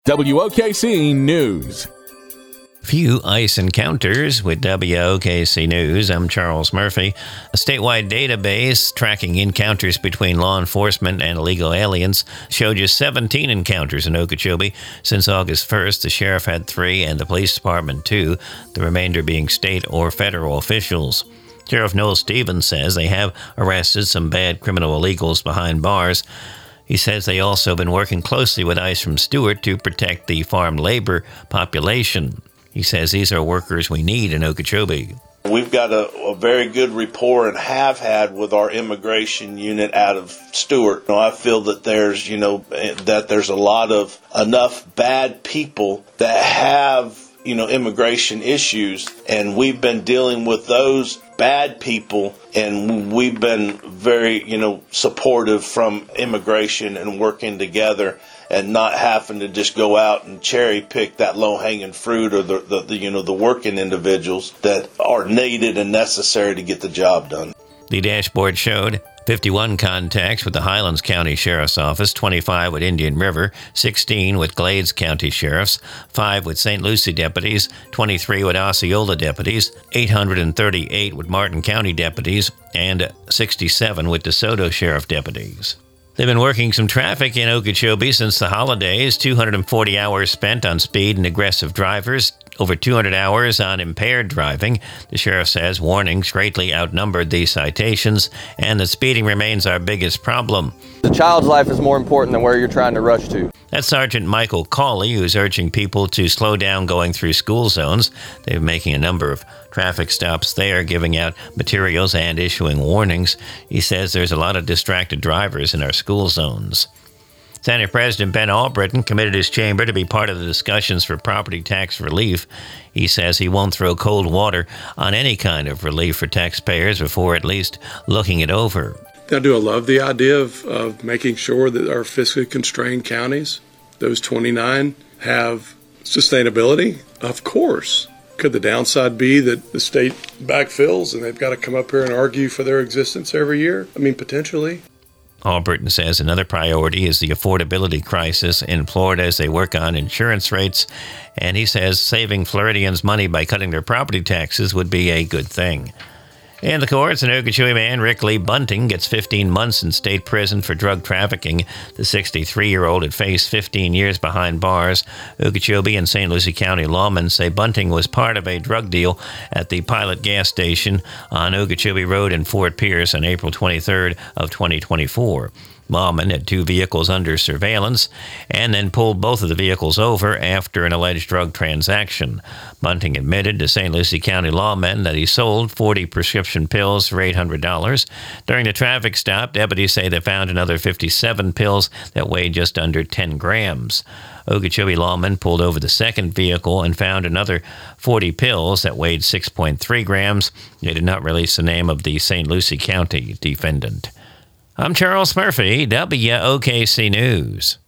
WOKC News. Few ICE encounters with WOKC News. I'm Charles Murphy. A statewide database tracking encounters between law enforcement and illegal aliens showed just 17 encounters in Okeechobee. Since August 1st, the sheriff had 3 and the police department 2, the remainder being state or federal officials. Sheriff Noel Stevens says they have arrested some bad criminal illegals behind bars. He says they also have been working closely with ICE from Stewart to protect the farm labor population. He says these are workers we need in Okeechobee. We've got a very good rapport and have had with our immigration unit out of Stewart. I feel that there's a lot of enough bad people that have, immigration issues, and we've been dealing with those bad people, and we've been very, supportive from immigration and working together and not having to just go out and cherry pick that low-hanging fruit or the working individuals that are needed and necessary to get the job done. The dashboard showed 51 contacts with the Highlands County Sheriff's Office, 25 with Indian River, 16 with Glades County Sheriffs, 5 with St. Lucie deputies, 23 with Osceola deputies, 838 with Martin County deputies, and 67 with DeSoto Sheriff deputies. They've been working some traffic in Okeechobee since the holidays, 240 hours spent on speed and aggressive drivers, over 200 hours on impaired driving. The sheriff says warnings greatly outnumbered these citations, and that speeding remains our biggest problem. The child's life is more important than where you're trying to rush to. That's Sergeant Michael Cawley, who's urging people to slow down going through school zones. They're making a number of traffic stops there, giving out materials and issuing warnings. He says there's a lot of distracted drivers in our school zones. Senate President Ben Albritton committed his chamber to be part of the discussions for property tax relief. He says he won't throw cold water on any kind of relief for taxpayers before at least looking it over. I do love the idea of making sure that our fiscally constrained counties, those 29, have sustainability. Of course. Could the downside be that the state backfills and they've got to come up here and argue for their existence every year? Potentially. Albritton says another priority is the affordability crisis in Florida as they work on insurance rates, and he says saving Floridians money by cutting their property taxes would be a good thing. In the courts, an Okeechobee man, Rick Lee Bunting, gets 15 months in state prison for drug trafficking. The 63-year-old had faced 15 years behind bars. Okeechobee and St. Lucie County lawmen say Bunting was part of a drug deal at the Pilot gas station on Okeechobee Road in Fort Pierce on April 23rd of 2024. Lawman had 2 vehicles under surveillance and then pulled both of the vehicles over after an alleged drug transaction. Bunting admitted to St. Lucie County lawmen that he sold 40 prescription pills for $800. During the traffic stop, deputies say they found another 57 pills that weighed just under 10 grams. Okeechobee lawmen pulled over the second vehicle and found another 40 pills that weighed 6.3 grams. They did not release the name of the St. Lucie County defendant. I'm Charles Murphy, WOKC News.